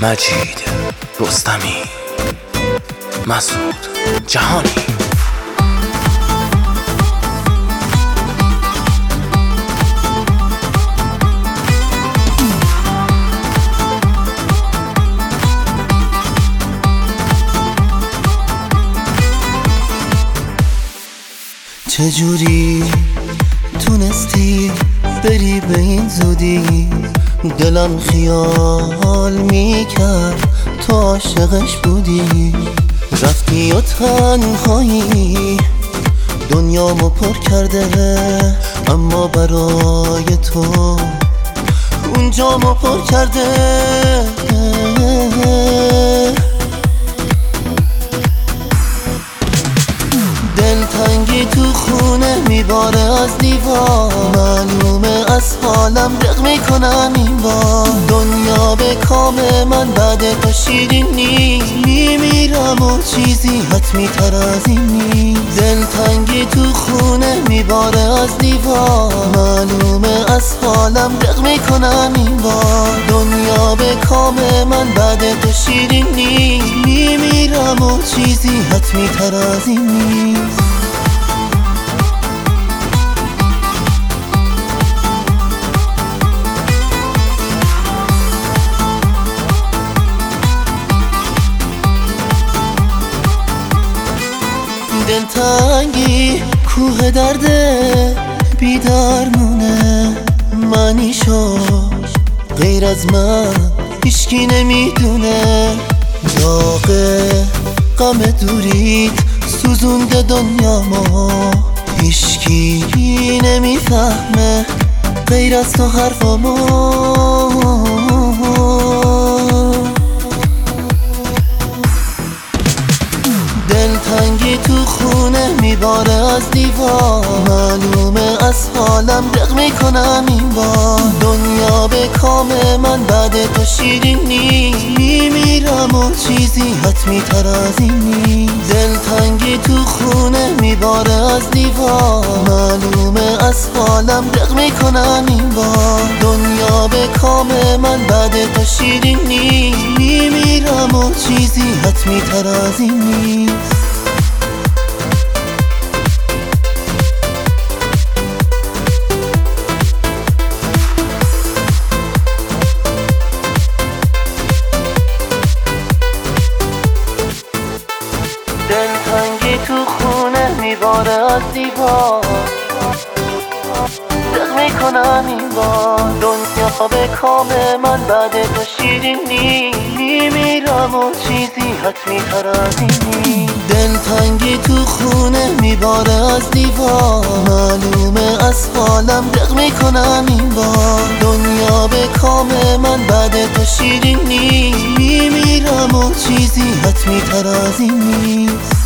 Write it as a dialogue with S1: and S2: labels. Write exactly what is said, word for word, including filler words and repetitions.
S1: مجید رستمی، مسعود جهانی.
S2: چجوری تونستی بری به این زودی؟ دلم خیال میکرد تو عاشقش بودی. رفتی و تنهایی دنیامو پر کرده، اما برای تو اونجامو پر کرده. دلتنگی تو خونه میباره از دیوار، معلومه از حالم دق میکنم این بار. دنیا به کام من بعد تو شیرین نیست، میمیرم و چیزی حتمی تر از این نیست. دلتنگی تو خونه میباره از دیوار، معلومه از حالم دق میکنم این بار. دنیا به کام من بعد تو شیرین نیست، میمیرم و چیزی حتمی تر از این نیست. دلتنگی کوه درده بیدرمونه، معنیشو غیر از من هیچکی نمیدونه. داغ غم دوریت سوزونده دنیامو، هیچکی نمیفهمه غیر از تو حرفامو. دلتنگی تو خونه میباره از دیوار، معلومه از حالم دق میکنم این بار. دنیا به کام من بعد تو شیرین نیست، میمیرم و چیزی حتمی تر از این نیست. دلتنگی تو خونه میباره از دیوار، معلومه از حالم دق میکنم این بار. دنیا به کام من بعد تو شیرین نیست، میمیرم و چیزی حتمی تر از این نیست. دلتنگی تو خونه میباره از دیوار، دق میکنم این بار. دنیا به کام من بعد تو شیرین نیست، میمیرم و چیزی حتمی تر از این نیست. دلتنگی تو خونه میباره از دیوار، معلومه از حالم دق میکنم این بار. دنیا به کام من بعد تو شیرین نیست، میمیرم و چیزی حتمی تر از این نیست.